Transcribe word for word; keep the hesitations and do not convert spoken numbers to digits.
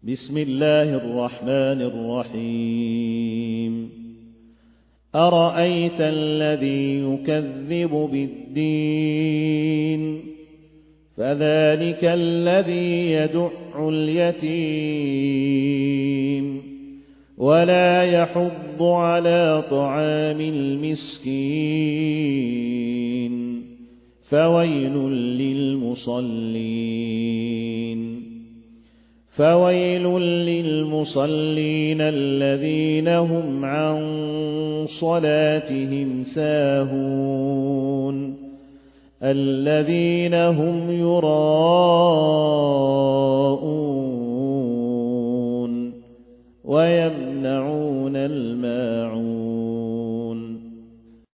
بسم الله الرحمن الرحيم أرأيت الذي يكذب بالدين فذلك الذي يدع اليتيم ولا يحض على طعام المسكين فويل للمصلين فويل للمصلين الذين هم عن صلاتهم ساهون الذين هم يراءون